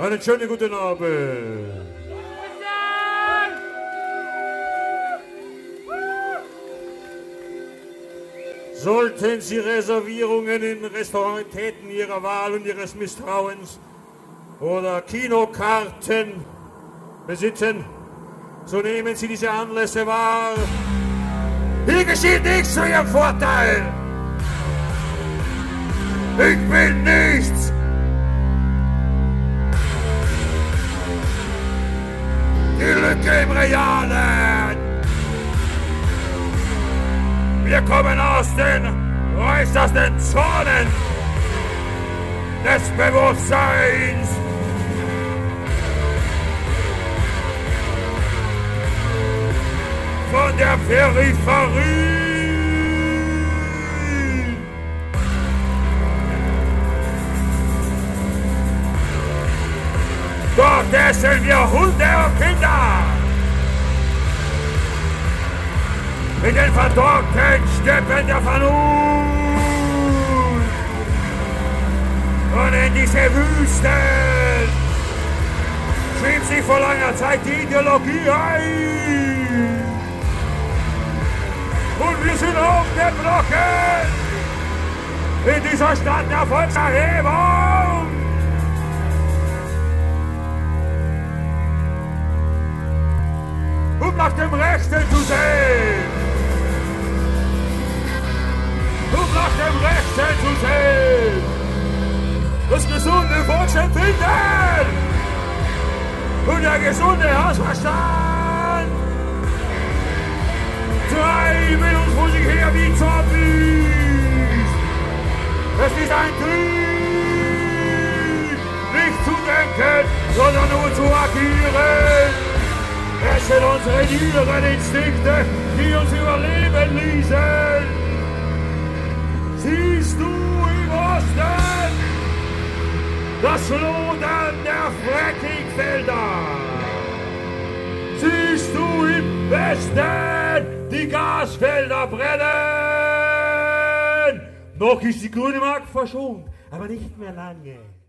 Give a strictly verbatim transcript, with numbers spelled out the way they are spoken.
Einen schönen guten Abend. Sollten Sie Reservierungen in Restaurantäten Ihrer Wahl und Ihres Misstrauens oder Kinokarten besitzen, so nehmen Sie diese Anlässe wahr. Hier geschieht nichts zu Ihrem Vorteil. Ich bin nichts. Die Lücke im Realen. Wir kommen aus den äußersten Zonen des Bewusstseins. Von der Peripherie. Dort essen wir Hunde und Kinder. In den verdorrten Steppen der Vernunft. Und in diese Wüsten schrieb sich vor langer Zeit die Ideologie ein. Und wir sind auf den Blocken in dieser Stadt der Volkserhebung. Um nach dem Rechten zu sehen. Um nach dem Rechten zu sehen. Das gesunde Volksempfinden. Und der gesunde Hausverstand. Treiben uns vor sich her wie Zombies. Es ist ein Krieg. Nicht zu denken, sondern nur zu agieren. Es sind unsere niederen Instinkte, die uns überleben ließen. Siehst du im Osten das Lodern der Frackingfelder? Siehst du im Westen die Gasfelder brennen? Noch ist die grüne Mark verschont, aber nicht mehr lange.